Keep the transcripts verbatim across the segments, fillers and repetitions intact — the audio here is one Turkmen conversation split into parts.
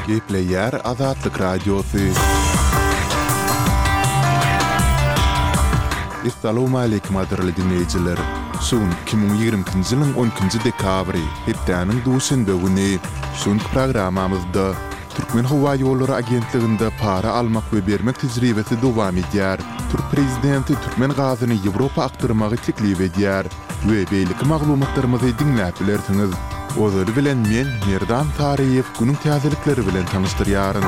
Gepleyer Azatlık Radyosu. Assalamu alaykum adirli dinleyiciler. Son iki bin yirmi-nji ýylyň on ikinji dekabry, hepdeniň duşanbe güni şonky programamyzda Türkmen Hawa Ýolları Agentliginde para almak we bermek tejribesi dowam edýär. Türk prezidenti Türkmen gazyny Ýewropa aktyrmagy teklip edýär we beýleki maglumatlarymyzy dinläp bilersiňiz. Ozer bilen men Merdan Tariýew günüň täzelikleri bilen tanystyryaryn.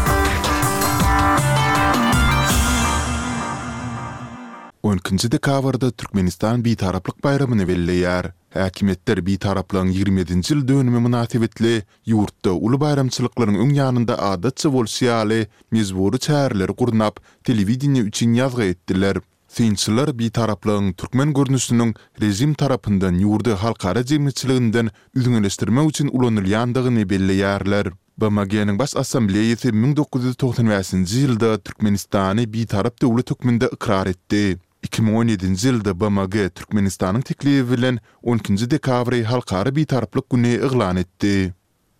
on ikinji dekabrda Türkmenistan bitaraplyk bayramy belleýär. Häkimetler bitaraplygyň ýigrimedinji ýyl dönümi münasibetli ýurtda uly bayramçylyklaryň öň ýanynda adatça bolşýaly mezburi çäherleri gurnap telewizioniýa üçin ýazgy etdiler. Synçylar bitaraplygyň türkmen görnüşiniň rejim tarapyndan ýurda halkara jemgyýetçiliginden üzüňeleşdirmek üçin ulanylýandygyny belleýärler. B M G'niň baş assambleýasy bin dokuz ýüz toksan beşinji ýylda Türkmenistany bitarap döwlet hökmünde ikrar etdi. iki bin on ýedinji ýylda B M G Türkmenistanyň teklibi bilen on ikinji dekabry halkara bitaraplyk güni eglan etdi.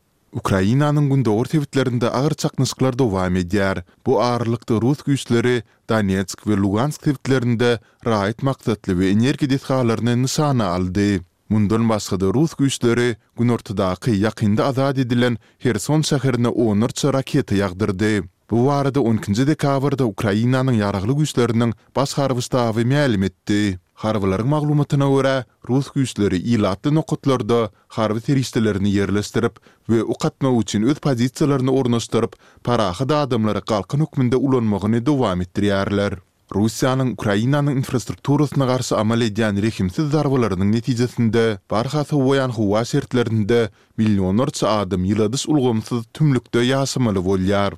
Ukrainanyň gündäwir tewitlerinde agyr çaknysyklar dowam edýär. Bu agyrlykda Rus güýçleri Donetsk we Lugansk tewitlerinde raýat maksatly we energiýa dehgalaryny nişana aldy. Mundan başga da Rus güýçleri gün ortadaky ýakynda azad edilen Herson şäherine onurça raketa ýagdyrdy. Bu arada on ikinji dekabrda Ukrainanyň ýaragly güýçleriniň baş harbystaby ma'lum etdi. Harbylaryň maglumatyna görä, Rus güýçleri ilatly nokatlarda harby teristlerini ýerleşdirip we ukatmak üçin öz pozisiýalaryny ornaşdyryp, parahy da adamlara galkyn hökmünde ulanmagyny dowam etdirýärler. Russiýanyň Ukrainanyň infrastrukturasyna garşy amal edýän rehimsiz zarbalarynyň netijesinde barhasy oýan howa şertlerinde millionlarça adam ýyladys ulgamsyz tümlükde ýaşamaly bolýar.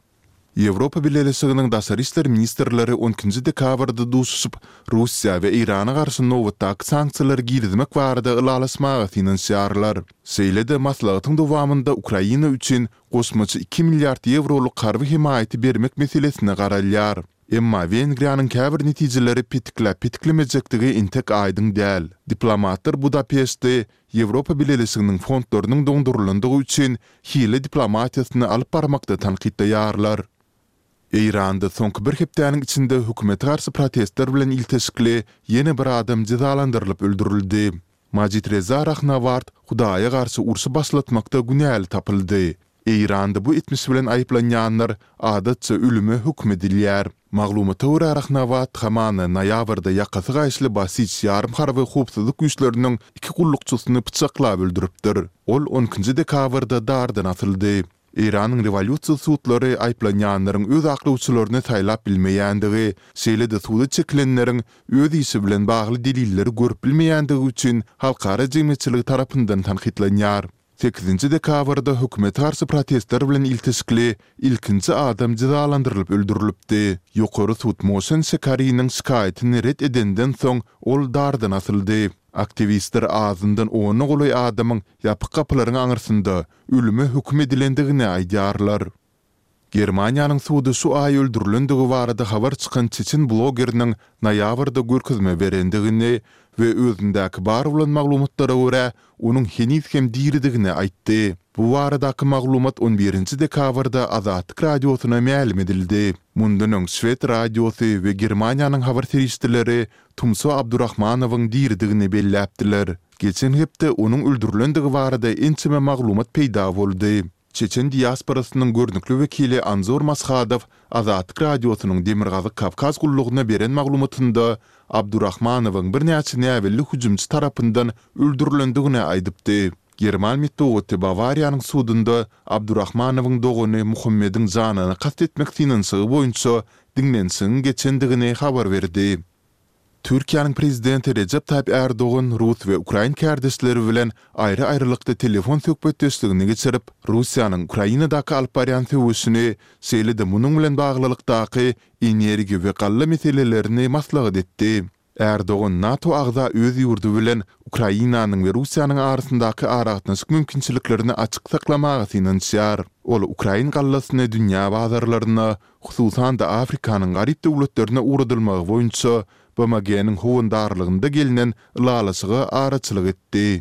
Ýewropa Birleşiginiň daşary işler ministrleri on ikinji dekabrda duşuşyp Russiýa we Irana garşy nowatdaky sanksiýalar girizmek barada ýylalaşmagy finansiýarlar. Seýlede maslahatyň dowamynda Ukraina üçin goşmaçy iki milliard ýewroluk harby himayaty bermek meselesine garalýar. Emma Wengriýanyň käbir netijeleri pitikläp pitiklemejekdigi intek aýdyň däl. Diplomatlar Budapeşte Ýewropa Birleşiginiň fondlarynyň doňdurulandygy üçin hile diplomatiýasyny alyp barmakda tanqidleýärler. Eýranda soňky bir hepdeniň içinde hökümete garşy protestler bilen ilteşikli ýene bir adam cezalandyrylyp öldürildi. Majid Reza Rahnavard Hudaýa garşy ursy başlatmakda günäli tapyldy. Eýranda bu etmiş bilen aýyplanýanlar adatça ölüme hukm edilýär. Maglumata görä Rahnavard hamany noýabrda ýakasy gaýşly basit ýarym harby howpsuzlyk güýçleriniň iki gullukçysyny pyçaklap öldüripdir. Ol on ikinji dekabrda dardan atyldy. Iranyň rewolýusiýa sutlary aýplanýanlaryň öz aklawçylaryny taýlap bilmeýändigi, şeýle-de suda çekilenleriň öz işi bilen bagly delilleri görüp bilmeýändigi üçin halkara jemgyýetçiligi tarapyndan tanqidlenýär. sekizinji dekabrda hökümet garşy protestler bilen ilteşikli ilkinji adam cezalandyrylyp öldürilipdi. Ýokary sud Mosen Şekariýanyň şikaýatyny ret edenden soň ol dardan atyldy. Aktivistler ağzından onu goly adamyň ýapyk kapylaryň aňyrsynda ölüme hukm edilendigini aýdýarlar. Germaniýanyň sudy şu aý öldürilendigi barada habar çykan çeçen blogeriniň noýabrda görkezme berendigini we özündäki bar bolan maglumatlara görä onuň henüz hem diridigini aýtdy. Bu baradaky maglumat on birinji dekabrda Azatlyk radiosyna ma'lum edildi. Mundan öň Swed radiosy we Germaniýanyň habar teristleri Tumso Abdurrahmanowyň diridigini belläpdiler. Geçen hepde onuň öldürilendigi barada ençeme maglumat peýda boldy. Çeçen diasporasynyň görnükli wekili Anzor Mashadow Azatlyk radiosynyň Demirgazy Kavkaz gullugyna beren maglumatynda Abdurrahmanowyň bir näçe näwelli hüjümçi tarapyndan öldürilendigini aýdypdy. German mitology Bavariýanyň sudunda Abdurrahmanowyň dogany Muhammediň janyny kastetmek finansygy boýunça dinlensiň geçendigini habar berdi. Türkiýanyň prezidenti Recep Tayyip Erdoğan Rus we Ukrain kärdesleri bilen aýry-aýrylykda telefon söhbetdeşligini geçirip, Russiýanyň Ukrainadaky alyp barýan töwüşini, şeýle-de munyň bilen baglylykdaky energiýa we galla meselelerini maslahat etdi. Erdoğan NATO agza öz ýurdu bilen Ukrainanyň we Russiýanyň arasyndaky aragatnaşyk mümkinçiliklerini açyk saklamagy finansiýar. Ol Ukrain gallasyny dünýä bazarlaryna, hususan da Afrikanyň garyp döwletlerine uradylmagy boýunça B M G'niň howandarlygynda gelinen ýylalaşyga araçylyk etdi.